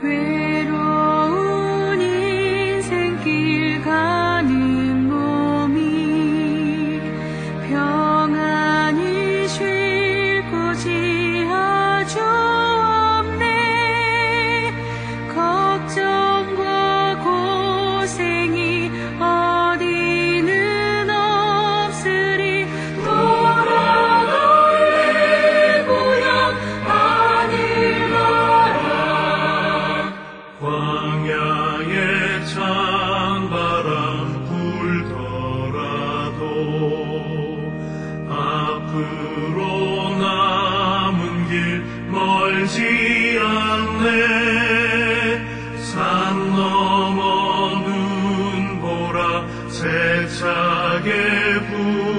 괴로운 인생길 가는 몸이 평안히 쉴 곳이 아주 없네. 걱정과 고생이 어디는 없으리. 돌아갈 내 고향 하늘나라. 광야에 찬바람 불더라도 앞으로 남은 길 멀지 않네. 산 넘어 눈보라 세차게